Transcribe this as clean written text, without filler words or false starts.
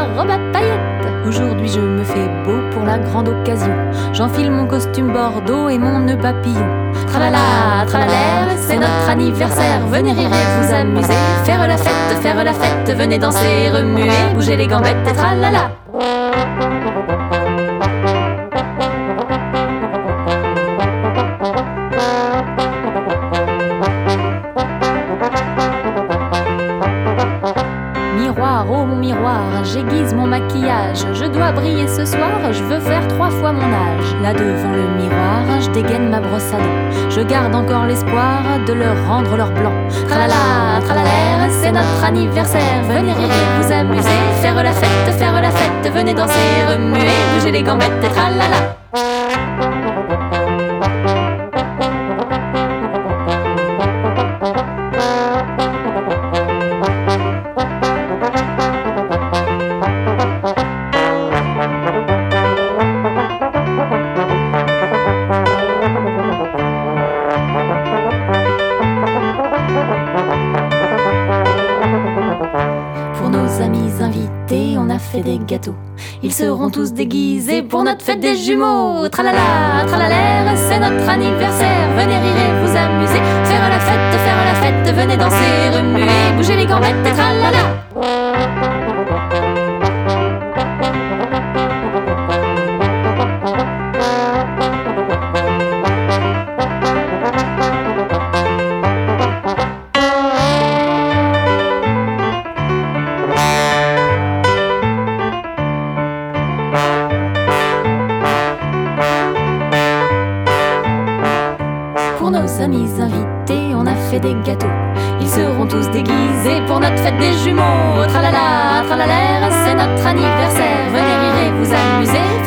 ma robe à paillettes. Aujourd'hui je me fais beau pour la grande occasion. J'enfile mon costume bordeaux et mon nœud papillon. Tralala, tralala, c'est notre anniversaire. Venez rire et vous amuser, faire la fête, venez danser, remuer, bouger les gambettes et tralala. Miroir, oh mon miroir, j'aiguise mon maquillage. Je dois briller ce soir, je veux faire 3 fois mon âge. Là devant le miroir, je dégaine ma brosse à dents. Je garde encore l'espoir de leur rendre leur blanc. Tralala, tralala, c'est notre anniversaire. Venez rire et vous amuser, faire la fête, venez danser, remuer, bouger les gambettes et tralala. Pour nos amis invités, on a fait des gâteaux. Ils seront tous déguisés pour notre fête des jumeaux. Tralala, tralala, c'est notre anniversaire. Venez rire et vous amuser, faire la fête, venez danser, remuer, bouger les gambettes et tralala. Pour nos amis invités, on a fait des gâteaux. Ils seront tous déguisés pour notre fête des jumeaux. Tralala, tralala, c'est notre anniversaire. Venez rire et vous amuser,